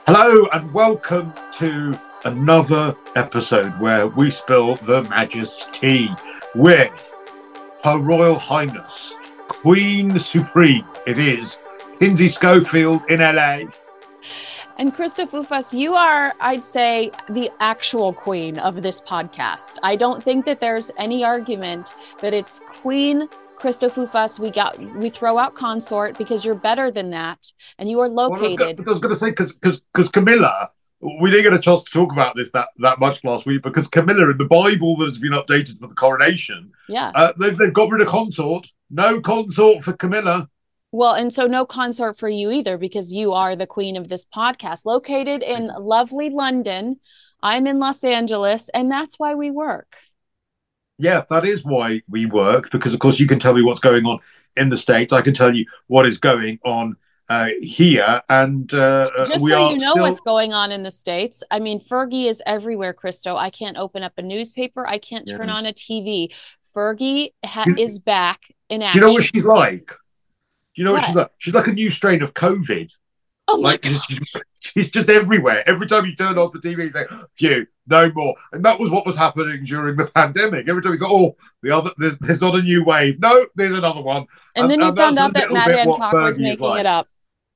Hello and welcome to another episode where we spill the Magus tea with Her Royal Highness, Queen Supreme. It is Kinsey Schofield in LA. And Krista Fufas, you are, I'd say, the actual queen of this podcast. I don't think that there's any argument that it's Queen Krista Fufas. We throw out consort because you're better than that, and you are located. I was going to say because Camilla, we didn't get a chance to talk about this that much last week because Camilla in the Bible that has been updated for the coronation, they've got rid of consort. No consort for Camilla. Well, and so no consort for you either, because you are the queen of this podcast, located in lovely London. I'm in Los Angeles, and that's why we work. Yeah, that is why we work, because, of course, you can tell me what's going on in the States. I can tell you what is going on here. And just so you know what's going on in the States. I mean, Fergie is everywhere, Christo. I can't open up a newspaper. I can't turn on a TV. Fergie is back in action. Do you know what she's like? Do you know what she's like? She's like a new strain of COVID. Oh my God. She's just everywhere. Every time you turn off the TV, you think, phew, no more. And that was what was happening during the pandemic. Every time you thought, there's not a new wave. No, there's another one. And then you found out that Matt Hancock was making it up.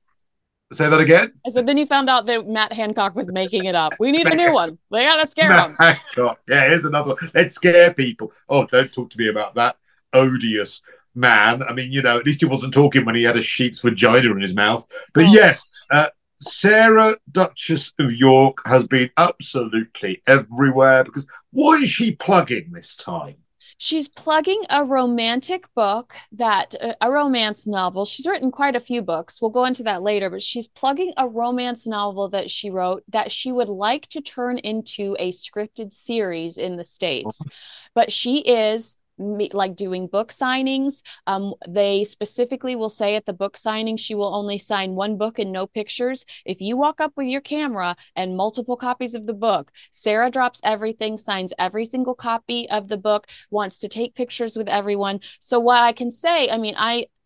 Say that again? I said, then you found out that Matt Hancock was making it up. We need a new one. They got to scare him. Hancock. Yeah, here's another one. Let's scare people. Oh, don't talk to me about that odious man. I mean, at least he wasn't talking when he had a sheep's vagina in his mouth. But yes, Sarah, Duchess of York, has been absolutely everywhere because why is she plugging this time? She's plugging a romantic book, a romance novel. She's written quite a few books. We'll go into that later, but she's plugging a romance novel that she wrote that she would like to turn into a scripted series in the States. But she is doing book signings. They specifically will say at the book signing, she will only sign one book and no pictures. If you walk up with your camera and multiple copies of the book, Sarah drops everything, signs every single copy of the book, wants to take pictures with everyone. So what I can say, I mean,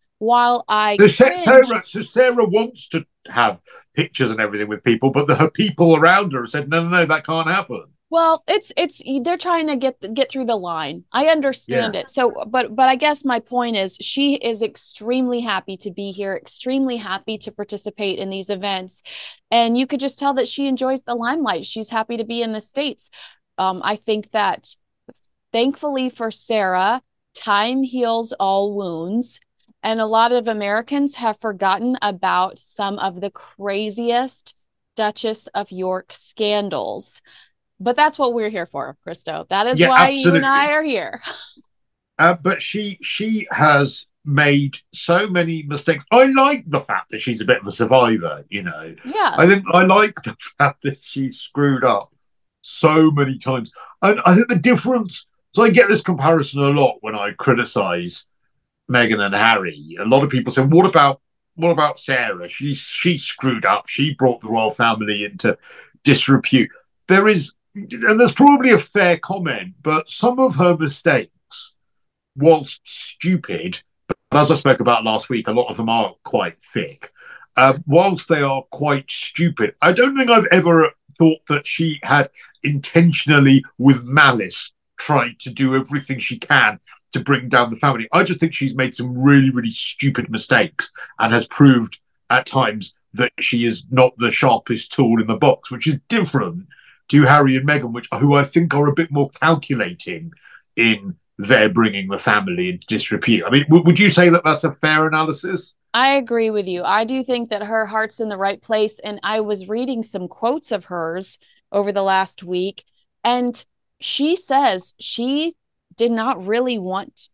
So Sarah wants to have pictures and everything with people, but her people around her said, no, that can't happen. Well, it's they're trying to get through the line. I understand it. So, but I guess my point is she is extremely happy to be here, extremely happy to participate in these events. And you could just tell that she enjoys the limelight. She's happy to be in the States. I think that thankfully for Sarah, time heals all wounds. And a lot of Americans have forgotten about some of the craziest Duchess of York scandals. But that's what we're here for, Christo. That is why absolutely. You and I are here. But she has made so many mistakes. I like the fact that she's a bit of a survivor, Yeah. I like the fact that she screwed up so many times. And I think the difference, so I get this comparison a lot when I criticize Meghan and Harry. A lot of people say, what about Sarah? She screwed up. She brought the royal family into disrepute. And there's probably a fair comment, but some of her mistakes, whilst stupid, but as I spoke about last week, a lot of them are quite thick. Whilst they are quite stupid, I don't think I've ever thought that she had intentionally, with malice, tried to do everything she can to bring down the family. I just think she's made some really, really stupid mistakes and has proved at times that she is not the sharpest tool in the box, which is different to Harry and Meghan, who I think are a bit more calculating in their bringing the family into disrepute. I mean, would you say that that's a fair analysis? I agree with you. I do think that her heart's in the right place. And I was reading some quotes of hers over the last week, and she says she did not really want,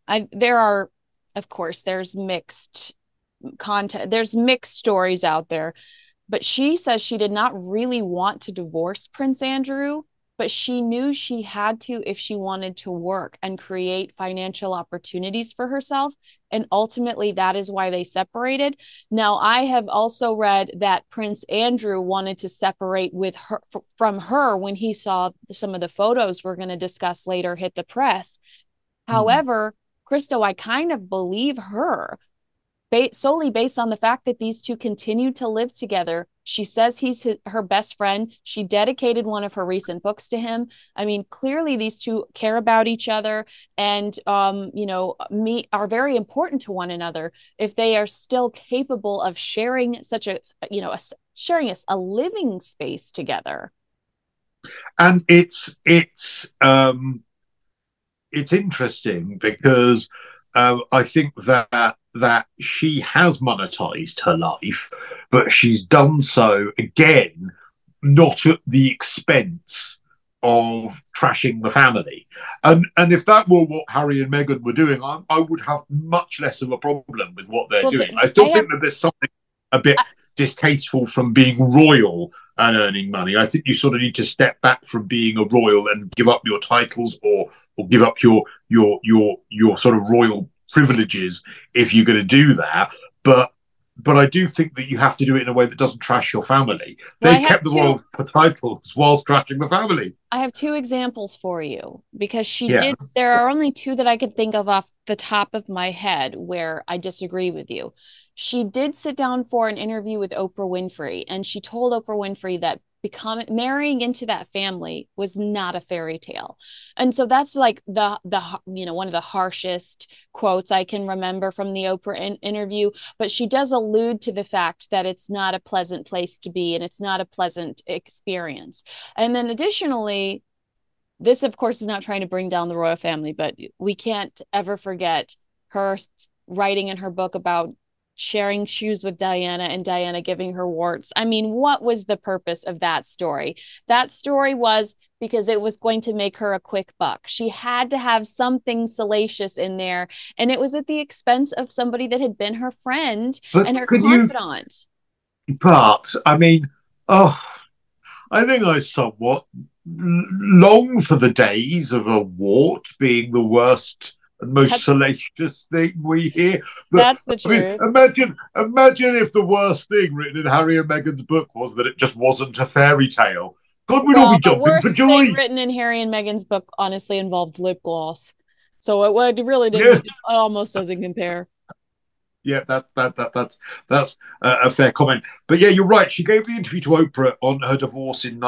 there's mixed content. There's mixed stories out there. But she says she did not really want to divorce Prince Andrew, but she knew she had to if she wanted to work and create financial opportunities for herself. And ultimately, that is why they separated. Now, I have also read that Prince Andrew wanted to separate from her when he saw some of the photos we're going to discuss later hit the press. However, Christo, I kind of believe her solely based on the fact that these two continued to live together She says he's her best friend. She dedicated one of her recent books to him. I mean, clearly these two care about each other and, are very important to one another if they are still capable of sharing such a living space together. And it's interesting because I think that she has monetized her life, but she's done so again, not at the expense of trashing the family. And if that were what Harry and Meghan were doing, I would have much less of a problem with what they're doing. I still think that there's something a bit distasteful from being royal and earning money. I think you sort of need to step back from being a royal and give up your titles or give up your sort of royal privileges if you're going to do that. But I do think that you have to do it in a way that doesn't trash your family. They kept the royal titles whilst trashing the family. I have two examples for you because she did. There are only two that I could think of off the top of my head where I disagree with you. She did sit down for an interview with Oprah Winfrey, and she told Oprah Winfrey that marrying into that family was not a fairy tale. And so that's like the one of the harshest quotes I can remember from the Oprah interview, but she does allude to the fact that it's not a pleasant place to be and it's not a pleasant experience. And then additionally, this of course is not trying to bring down the royal family, but we can't ever forget her writing in her book about sharing shoes with Diana and Diana giving her warts. I mean, what was the purpose of that story? That story was because it was going to make her a quick buck. She had to have something salacious in there, and it was at the expense of somebody that had been her friend and her confidant. But I mean, I think I somewhat long for the days of a wart being the worst and most salacious thing we hear. That's the truth. Imagine if the worst thing written in Harry and Meghan's book was that it just wasn't a fairy tale. God, we'd all be jumping for joy. The worst thing written in Harry and Meghan's book honestly involved lip gloss. So it really didn't. It almost doesn't compare. Yeah, that's a fair comment. But yeah, you're right. She gave the interview to Oprah on her divorce in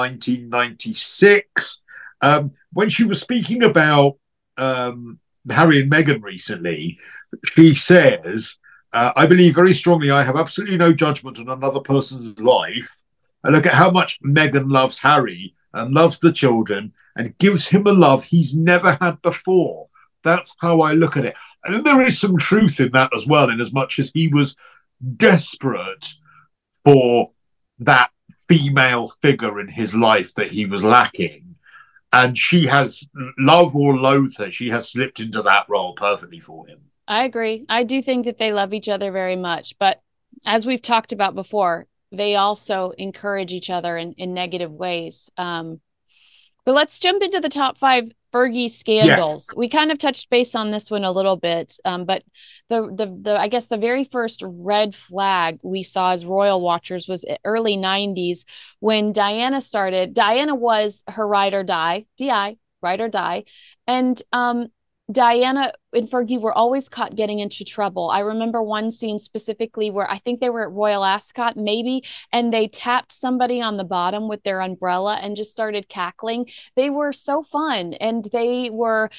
1996. When she was speaking about Harry and Meghan recently, she says, I believe very strongly I have absolutely no judgment on another person's life. I look at how much Meghan loves Harry and loves the children and gives him a love he's never had before. That's how I look at it. And there is some truth in that as well, in as much as he was desperate for that female figure in his life that he was lacking. And she has, love or loathe her, she has slipped into that role perfectly for him. I agree. I do think that they love each other very much. But as we've talked about before, they also encourage each other in negative ways. But let's jump into the top 5 Fergie scandals. We kind of touched base on this one a little bit, but the I guess the very first red flag we saw as royal watchers was early 90s when Diana started. Diana was her ride or die, DI, ride or die, and Diana and Fergie were always caught getting into trouble. I remember one scene specifically where I think they were at Royal Ascot, maybe, and they tapped somebody on the bottom with their umbrella and just started cackling. They were so fun, and they were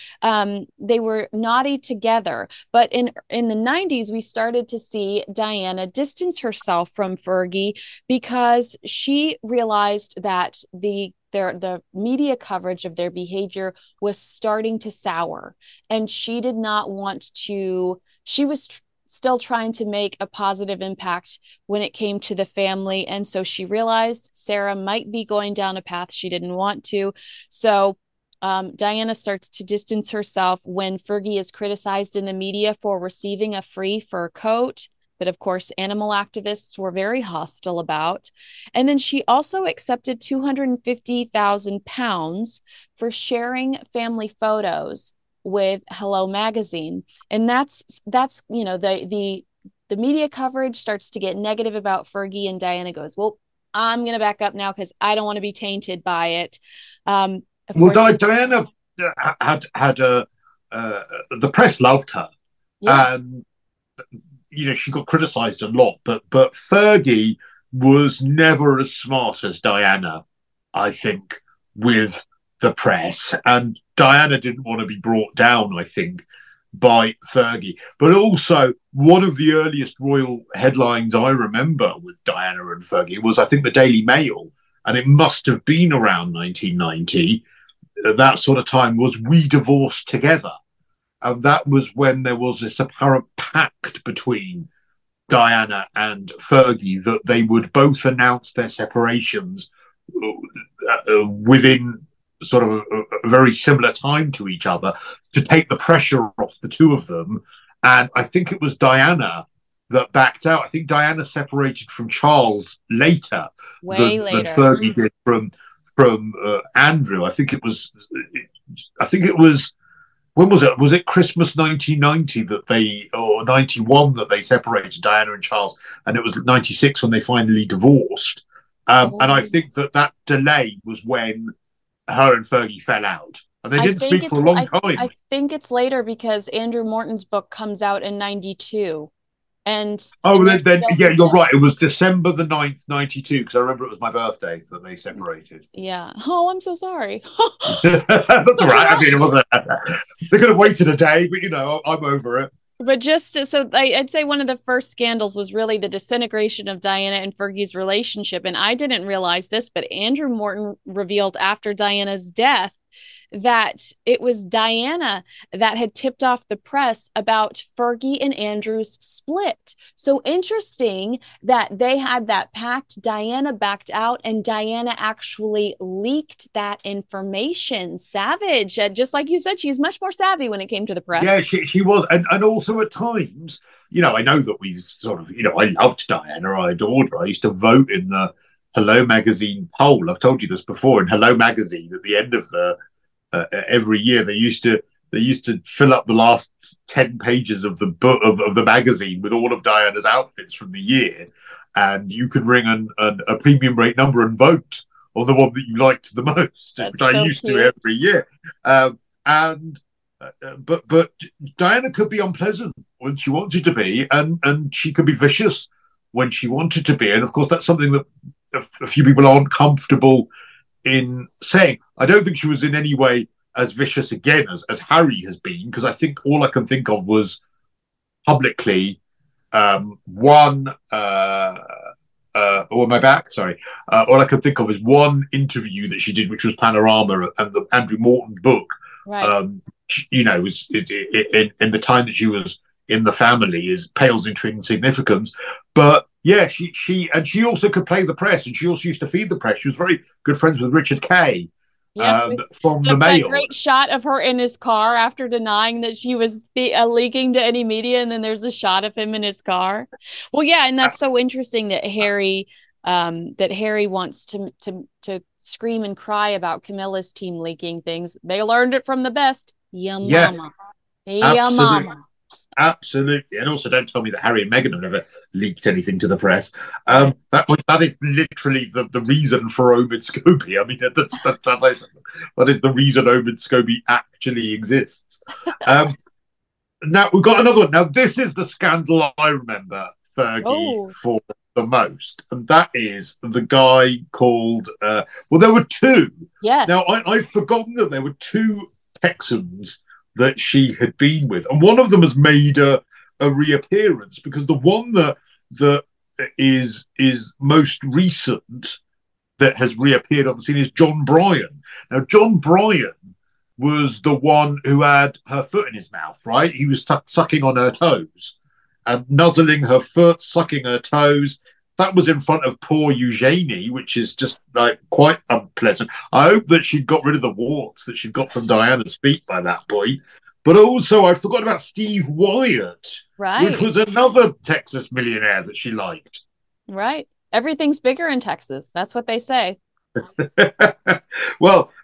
naughty together. But in the 90s, we started to see Diana distance herself from Fergie because she realized that the media coverage of their behavior was starting to sour, and she did not want to. She was still trying to make a positive impact when it came to the family, and so she realized Sarah might be going down a path she didn't want to. So Diana starts to distance herself when Fergie is criticized in the media for receiving a free fur coat that, of course, animal activists were very hostile about. And then she also accepted £250,000 for sharing family photos with Hello Magazine. And that's the media coverage starts to get negative about Fergie, and Diana goes, well, I'm going to back up now because I don't want to be tainted by it. Diana had the press loved her. Yeah. She got criticized a lot, but Fergie was never as smart as Diana, I think, with the press. And Diana didn't want to be brought down, I think, by Fergie. But also, one of the earliest royal headlines I remember with Diana and Fergie was, I think, the Daily Mail. And it must have been around 1990, that sort of time, was "We divorced together." And that was when there was this apparent pact between Diana and Fergie that they would both announce their separations within sort of a very similar time to each other to take the pressure off the two of them. And I think it was Diana that backed out. I think Diana separated from Charles later, than Fergie did from Andrew. I think it was. When was it? Was it Christmas 1990 or 91 that they separated, Diana and Charles, and it was 96 when they finally divorced. And I think that delay was when her and Fergie fell out. And they didn't speak for a long time. I think it's later because Andrew Morton's book comes out in 92. And then yeah, you're right. It was December the 9th, 92, because I remember it was my birthday that they separated. Yeah. Oh, I'm so sorry. That's all right. I mean, it wasn't. They could have waited a day, but I'm over it. But I'd say one of the first scandals was really the disintegration of Diana and Fergie's relationship. And I didn't realize this, but Andrew Morton revealed after Diana's death that it was Diana that had tipped off the press about Fergie and Andrew's split. So interesting that they had that pact. Diana backed out and Diana actually leaked that information. Savage. Just like you said, she's much more savvy when it came to the press. Yeah, she was. And also at times, I know that we sort of, I loved Diana. I adored her. I used to vote in the Hello Magazine poll. I've told you this before. In Hello Magazine, at the end of every year, they used to fill up the last 10 pages of the book of the magazine with all of Diana's outfits from the year, and you could ring a premium rate number and vote on the one that you liked the most. That's which I used to every year. But Diana could be unpleasant when she wanted to be, and she could be vicious when she wanted to be, and of course that's something that a few people aren't comfortable in saying. I don't think she was in any way as vicious again as Harry has been, because I think all I can think of was publicly one or my back, sorry. All I could think of is one interview that she did, which was Panorama and the Andrew Morton book. Right. Was in the time that she was in the family pales into insignificance. But yeah, she also could play the press, and she also used to feed the press. She was very good friends with Richard Kay. From the Mail. That great shot of her in his car after denying that she was leaking to any media, and then there's a shot of him in his car. Well, yeah, and that's so interesting that Harry wants to scream and cry about Camilla's team leaking things. They learned it from the best. Mama. Yeah, mama. Absolutely. And also, don't tell me that Harry and Meghan have never leaked anything to the press. That is literally the reason for Omid Scobie. I mean, that is the reason Omid Scobie actually exists. Now, we've got another one. Now, this is the scandal I remember Fergie for the most. And that is the guy called... there were two. Yes. Now, I've forgotten that there were two Texans that she had been with, and one of them has made a reappearance, because the one that is most recent that has reappeared on the scene is John Bryan. Now, John Bryan was the one who had her foot in his mouth, right? He was sucking on her toes and nuzzling her foot, sucking her toes. That was in front of poor Eugenie, which is just like quite unpleasant. I hope that she'd got rid of the warts that she'd got from Diana's feet by that point. But also, I forgot about Steve Wyatt, right, which was another Texas millionaire that she liked. Right. Everything's bigger in Texas. That's what they say. Well,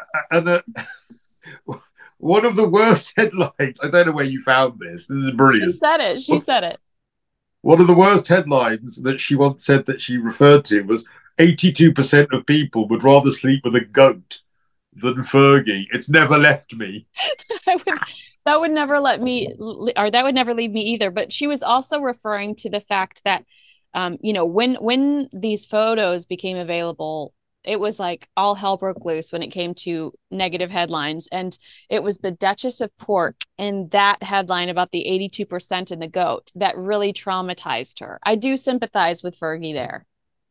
one of the worst headlines, I don't know where you found this. This is brilliant. She said it. One of the worst headlines that she once said that she referred to was 82% of people would rather sleep with a goat than Fergie. It's never left me. That would never leave me either. But she was also referring to the fact that when these photos became available, it was like all hell broke loose when it came to negative headlines. And it was the Duchess of Pork and that headline about the 82% in the goat that really traumatized her. I do sympathize with Fergie there.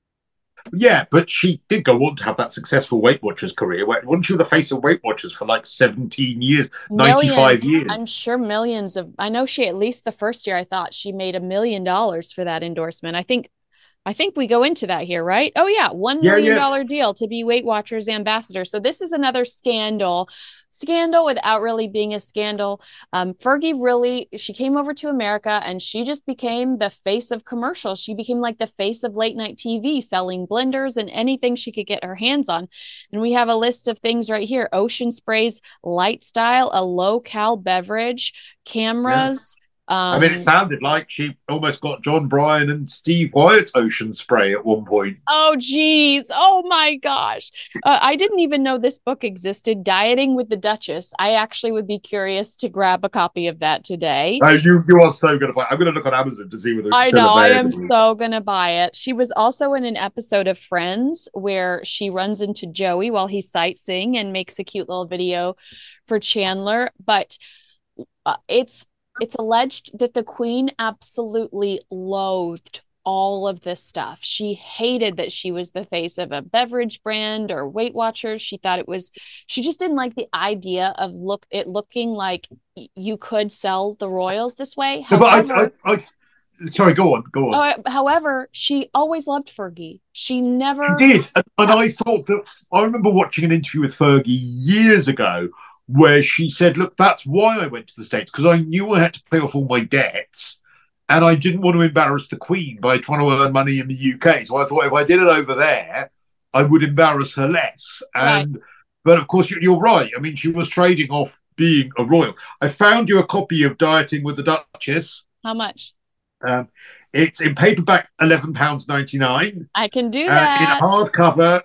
Yeah, but she did go on to have that successful Weight Watchers career. Wasn't she the face of Weight Watchers for like 17 years, millions, 95 years? I'm sure millions of, I know she, at least the first year, I thought she made $1 million for that endorsement. I think we go into that here, right? Oh yeah, $1 million deal to be Weight Watchers ambassador. So this is another scandal without really being a scandal. Fergie really, she came over to America and she just became the face of commercials. She became like the face of late night TV, selling blenders and anything she could get her hands on. And we have a list of things right here: Ocean Spray's Light Style, a low cal beverage, cameras. Yeah. I mean, it sounded like she almost got John Bryan and Steve Wyatt's Ocean Spray at one point. Oh, geez. Oh, my gosh. I didn't even know this book existed, Dieting with the Duchess. I actually would be curious to grab a copy of that today. You are so going to buy it. I'm going to look on Amazon to see whether it's I know, I am so going to buy it. She was also in an episode of Friends where she runs into Joey while he's sightseeing and makes a cute little video for Chandler. But it's alleged that the Queen absolutely loathed all of this stuff. She hated that she was the face of a beverage brand or Weight Watchers. She just didn't like the idea of looking like you could sell the royals this way. However, sorry, go on. However, she always loved Fergie. She did. And I thought that, I remember watching an interview with Fergie years ago where she said, look, that's why I went to the States, because I knew I had to pay off all my debts and I didn't want to embarrass the Queen by trying to earn money in the UK. So I thought if I did it over there, I would embarrass her less. But of course, you're right. I mean, she was trading off being a royal. I found you a copy of Dieting with the Duchess. How much? It's in paperback, £11.99. I can do that. In hardcover,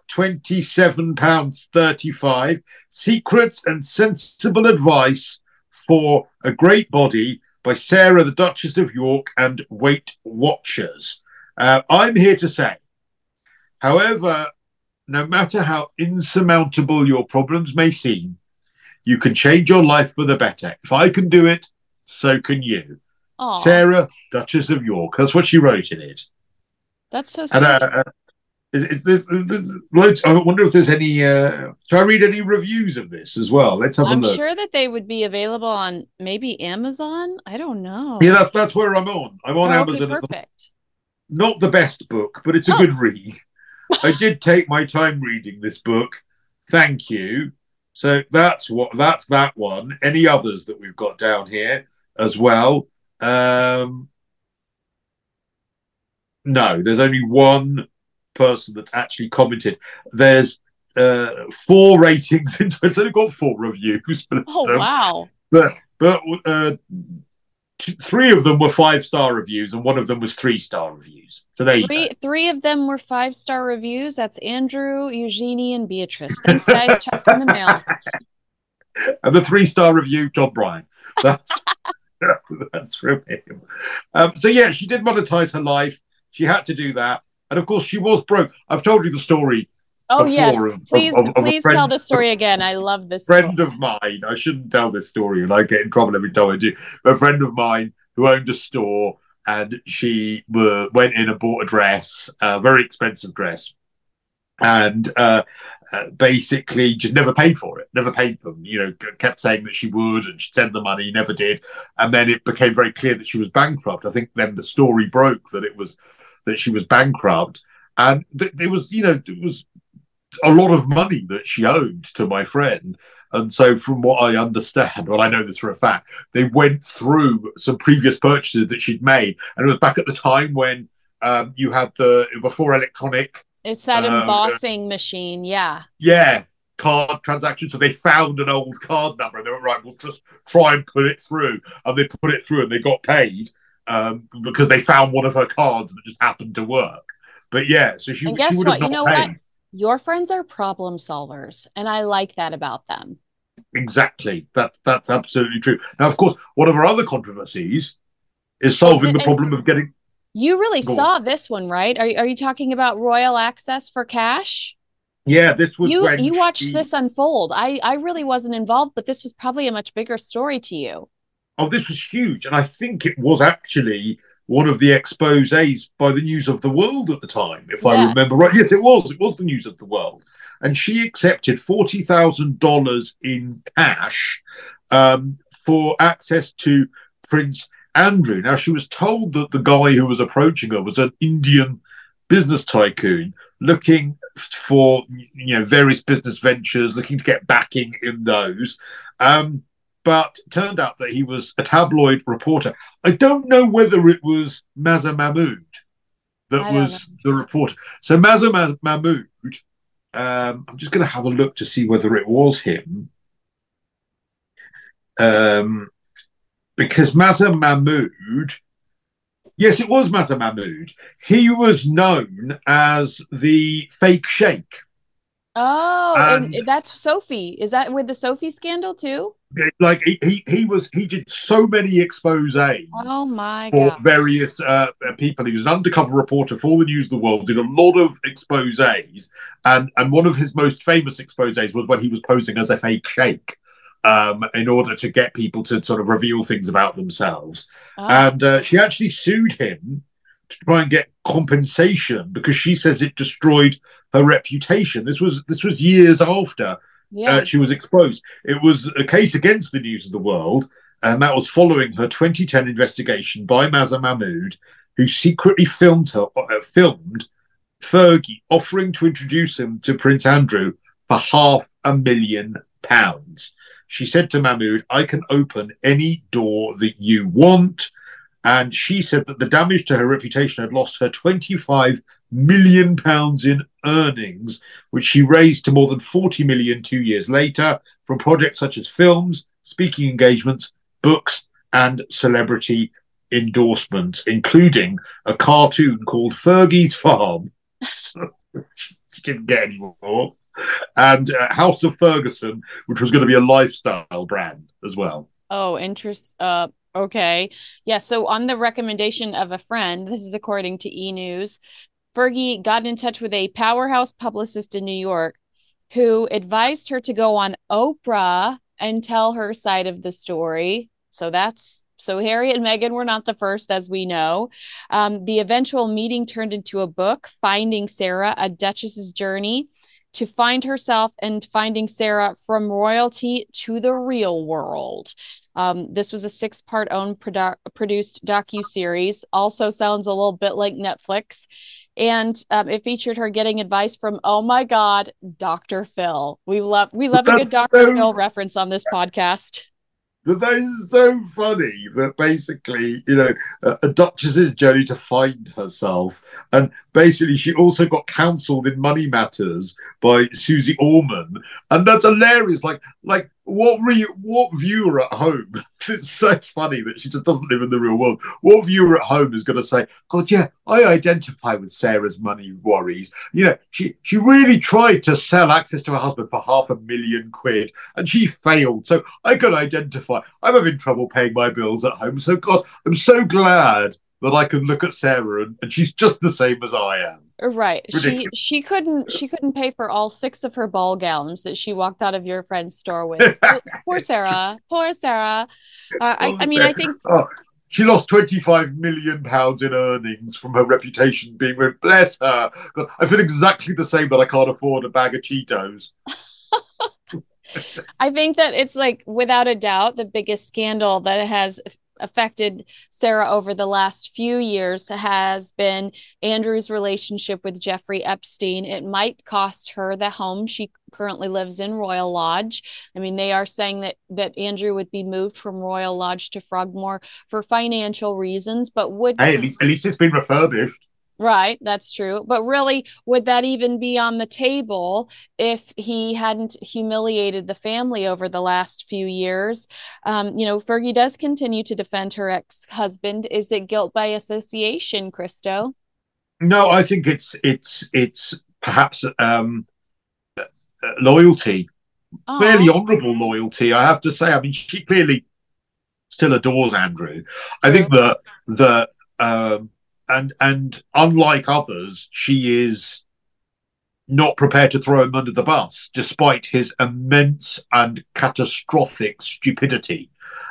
£27.35. Secrets and Sensible Advice for a Great Body by Sarah, the Duchess of York, and Weight Watchers. I'm here to say, however, no matter how insurmountable your problems may seem, you can change your life for the better. If I can do it, so can you. Aww. Sarah, Duchess of York. That's what she wrote in it. That's so sweet. There's loads. I wonder if there's any. Shall I read any reviews of this as well? Let's have a look. I'm sure that they would be available on maybe Amazon. I don't know. Yeah, that's where I'm on. I'm on Amazon. Perfect. Not the best book, but it's a good read. I did take my time reading this book. Thank you. So that's that one. Any others that we've got down here as well? No, there's only one person that's actually commented. There's 4 ratings. It's only got 4 reviews. But wow! But 3 of them were 5-star reviews, and 1 of them was 3-star reviews. So there you go. 3 of them were 5-star reviews. That's Andrew, Eugenie, and Beatrice. Thanks, guys. Check's in the mail. And the 3-star review, John Bryan. That's from him. So yeah, she did monetize her life. She had to do that, and of course, she was broke. I've told you the story. Oh yes, please tell the story again. I love this. Friend of mine. I shouldn't tell this story, and I get in trouble every time I do. A friend of mine who owned a store, and she went in and bought a dress, a very expensive dress, and basically just never paid for it, never paid them. Kept saying that she would and she'd send the money, never did. And then it became very clear that she was bankrupt. I think then the story broke that she was bankrupt, and it was a lot of money that she owed to my friend. And so from what I understand, well, I know this for a fact, they went through some previous purchases that she'd made. And it was back at the time when you had before electronic. It's that embossing machine, yeah. Yeah, card transactions. So they found an old card number and they were right, we'll just try and put it through. And they put it through and they got paid because they found one of her cards that just happened to work. But yeah, so she, and guess she would what? have not paid. What? Your friends are problem solvers, and I like that about them. Exactly. That's absolutely true. Now, of course, one of our other controversies is solving the problem of getting You really Go on. saw this one, right? Are you talking about Royal Access for Cash? Yeah, this was when You watched she. this unfold. I really wasn't involved, but this was probably a much bigger story to you. Oh, this was huge, and I think it was actually one of the exposés by the News of the World at the time, if I remember Yes. right. Yes, it was. It was the News of the World, and she accepted $40,000 in cash for access to Prince Andrew. Now, she was told that the guy who was approaching her was an Indian business tycoon looking for various business ventures, looking to get backing in those. But turned out that he was a tabloid reporter. I don't know whether it was Mazza Mahmood that I don't know. was the reporter. So Mazza Mahmood, I'm just going to have a look to see whether it was him. Because Mazza Mahmood, yes, it was Mazza Mahmood. He was known as the fake sheikh. Oh, and And that's Sophie. Is that with the Sophie scandal too? like he did so many exposés Oh my for God. various people. He was an undercover reporter for the News of the World, did a lot of exposés, and one of his most famous exposés was when he was posing as a fake sheikh, in order to get people to sort of reveal things about themselves. Oh, And she actually sued him to try and get compensation because she says it destroyed her reputation. This was years after yeah. she was exposed. It was a case against the News of the World, and that was following her 2010 investigation by Mazza Mahmood, who secretly filmed Fergie offering to introduce him to Prince Andrew for £500,000. She said to Mahmood, "I can open any door that you want." And she said that the damage to her reputation had lost her £25 million in earnings, which she raised to more than 40 million 2 years later from projects such as films, speaking engagements, books, and celebrity endorsements, including a cartoon called Fergie's Farm. She didn't get any more. And House of Ferguson, which was going to be a lifestyle brand as well. Oh, interest. Okay. Yeah. So, on the recommendation of a friend, this is according to E News, Fergie got in touch with a powerhouse publicist in New York who advised her to go on Oprah and tell her side of the story. So Harry and Meghan were not the first, as we know. The eventual meeting turned into a book, Finding Sarah, a Duchess's Journey to find herself and finding Sarah from royalty to the real world. This was a 6-part owned produced docu-series. Also sounds a little bit like Netflix. And it featured her getting advice from, oh my God, Dr. Phil. We love a good That's Dr. so Phil reference on this podcast. that is so funny that basically, a duchess's journey to find herself. And basically, she also got counselled in money matters by Susie Orman. And that's hilarious. Like what viewer at home? It's so funny that she just doesn't live in the real world. What viewer at home is going to say, God, yeah, I identify with Sarah's money worries. She really tried to sell access to her husband for £500,000 and she failed. So I can identify. I'm having trouble paying my bills at home. So God, I'm so glad that I can look at Sarah and she's just the same as I am. Right. She Ridiculous. she couldn't she couldn't pay for all 6 of her ball gowns that she walked out of your friend's store with. So, poor Sarah. Poor Sarah. I mean, I think Oh, she lost £25 million in earnings from her reputation being with. Bless her. God, I feel exactly the same that I can't afford a bag of Cheetos. I think that it's like without a doubt the biggest scandal that has affected Sarah over the last few years has been Andrew's relationship with Jeffrey Epstein. It might cost her the home she currently lives in, Royal Lodge. I mean, they are saying that Andrew would be moved from Royal Lodge to Frogmore for financial reasons, but would Hey, at least it's been refurbished. right, that's true. But really, would that even be on the table if he hadn't humiliated the family over the last few years? Fergie does continue to defend her ex-husband. Is it guilt by association, Christo? No, I think it's perhaps loyalty, fairly Oh, honourable loyalty. I have to say. I mean, she clearly still adores Andrew. I true. think that and unlike others, she is not prepared to throw him under the bus, despite his immense and catastrophic stupidity,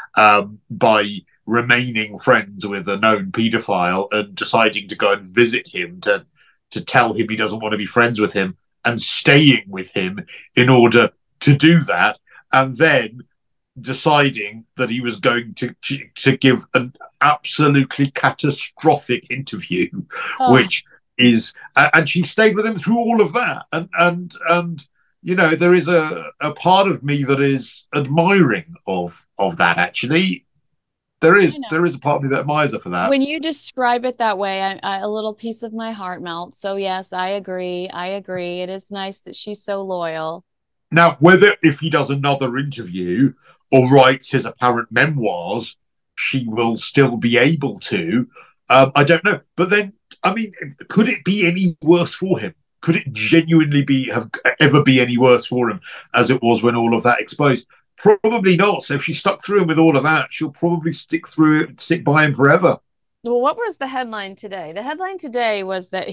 by remaining friends with a known paedophile and deciding to go and visit him to tell him he doesn't want to be friends with him, and staying with him in order to do that, and then deciding that he was going to give an absolutely catastrophic interview, which is, and she stayed with him through all of that, and you know, there is a part of me that is admiring of that. Actually, there is a part of me that admires her for that. When you describe it that way, a little piece of my heart melts. So yes, I agree. It is nice that she's so loyal. Now, whether if he does another interview or writes his apparent memoirs, she will still be able to. I don't know. But then, I mean, could it be any worse for him? Could it genuinely have ever be any worse for him as it was when all of that exposed? Probably not. So if she stuck through him with all of that, she'll probably stick by him forever. Well, what was the headline today? The headline today was that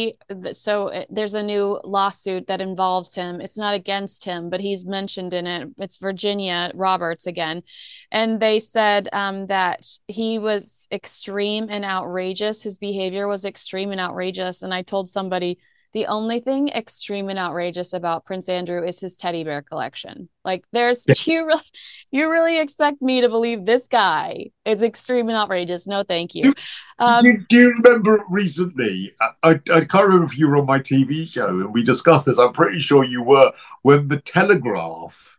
there's a new lawsuit that involves him. It's not against him, but he's mentioned in it. It's Virginia Roberts again. And they said that he was extreme and outrageous. His behavior was extreme and outrageous. And I told somebody, the only thing extreme and outrageous about Prince Andrew is his teddy bear collection. Like, you really expect me to believe this guy is extreme and outrageous? No, thank you. Do you remember recently? I can't remember if you were on my TV show and we discussed this. I'm pretty sure you were, when the Telegraph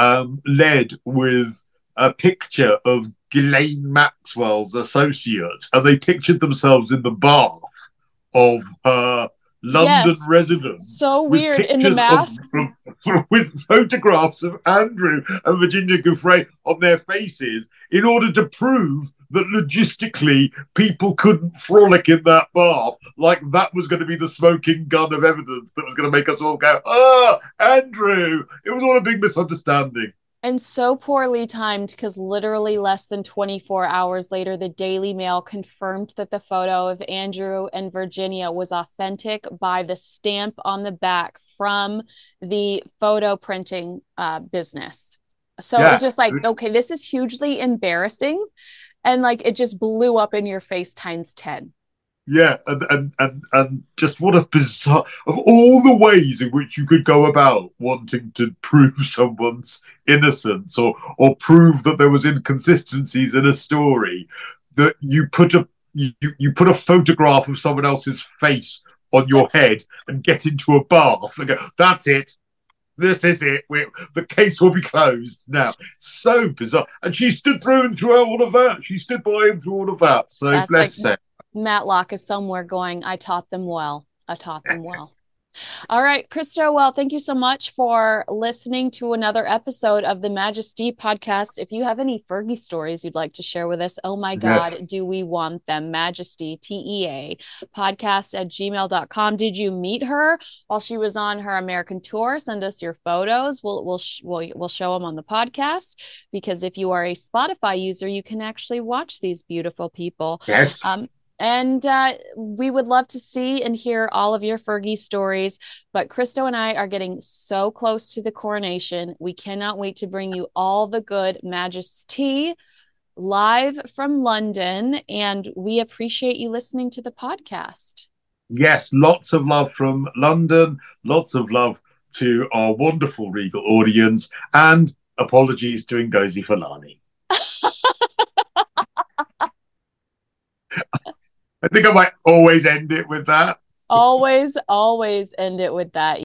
led with a picture of Ghislaine Maxwell's associates, and they pictured themselves in the bath of her London residence. So weird, in the masks. With photographs of Andrew and Virginia Giuffre on their faces, in order to prove that logistically people couldn't frolic in that bath. Like that was going to be the smoking gun of evidence that was going to make us all go, Andrew. It was all a big misunderstanding. And so poorly timed, because literally less than 24 hours later, the Daily Mail confirmed that the photo of Andrew and Virginia was authentic by the stamp on the back from the photo printing business. So it was just like, okay, this is hugely embarrassing. And like, it just blew up in your face times 10. Yeah, and just what a bizarre, of all the ways in which you could go about wanting to prove someone's innocence or prove that there was inconsistencies in a story, that you put a photograph of someone else's face on your head and get into a bath and go, that's it. This is it. The case will be closed now. So bizarre. And she stood through and through all of that. She stood by him through all of that. So that's bless her. Matlock is somewhere going, I taught them well. All right, Christo, well, thank you so much for listening to another episode of the Majesty podcast. If you have any Fergie stories you'd like to share with us, oh my God, do we want them? Majesty, TEA, podcast@gmail.com. Did you meet her while she was on her American tour? Send us your photos. We'll show them on the podcast, because if you are a Spotify user, you can actually watch these beautiful people. Yes. And we would love to see and hear all of your Fergie stories. But Christo and I are getting so close to the coronation. We cannot wait to bring you all the good Majesty live from London. And we appreciate you listening to the podcast. Yes, lots of love from London. Lots of love to our wonderful Regal audience. And apologies to Ngozi Fulani. I think I might always end it with that. Always end it with that.